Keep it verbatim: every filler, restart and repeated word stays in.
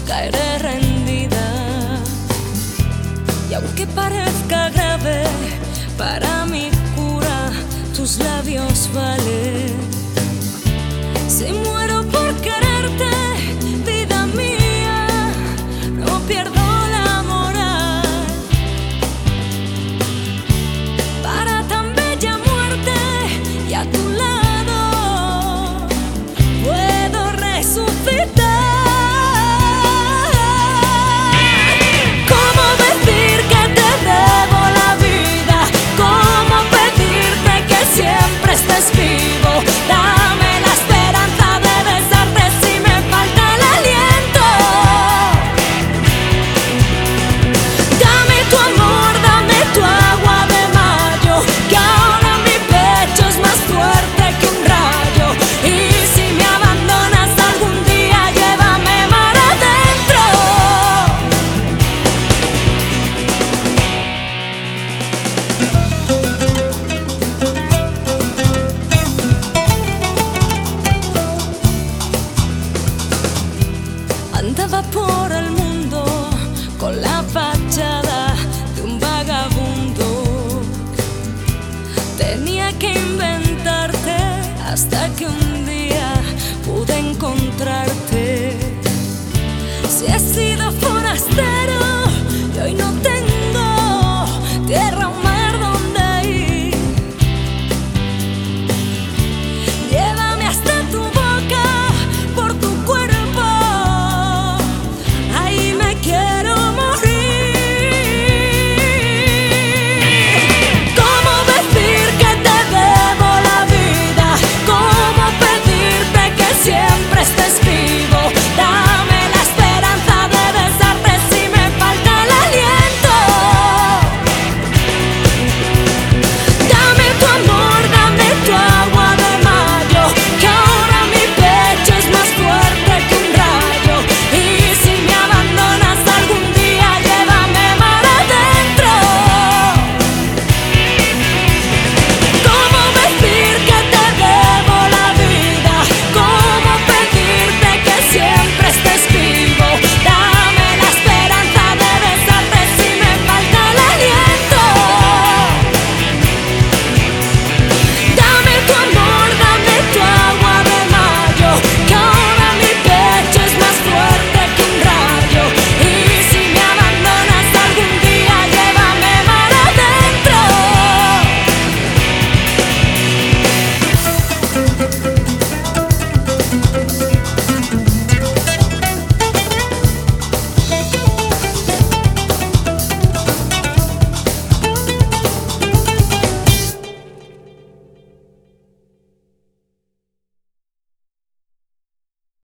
caeré rendida. Y aunque parezca grave, para mi cura tus labios valen. Si muero por quererte, vida mía, no pierdo la moral. Para tan bella muerte y a tu lado puedo resucitar. ¿Cómo decir que te debo la vida? ¿Cómo pedirte que siempre estés vivo? Dame la esperanza de besarte si me falta el aliento. Dame tu amor, dame tu agua de mayo, que ahora mi pecho es más fuerte que un rayo. Y si me abandonas algún día, llévame mar adentro. Andaba por el mundo con la fachada de un vagabundo. Tenía que inventarte hasta que un